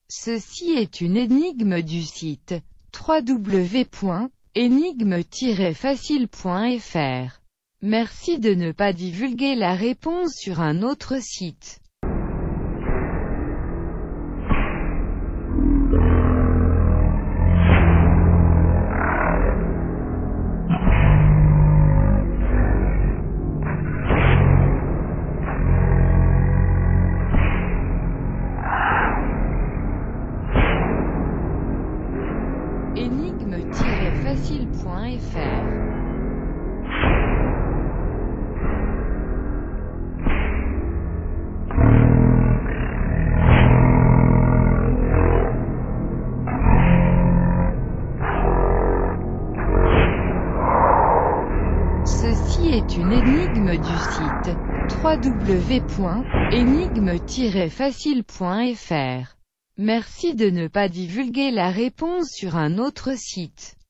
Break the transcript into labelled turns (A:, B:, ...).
A: Ceci est une énigme du site www.énigme-facile.fr. Merci de ne pas divulguer la réponse sur un autre site. énigme-facile.fr. Ceci est une énigme du site www.énigme-facile.fr. Merci de ne pas divulguer la réponse sur un autre site.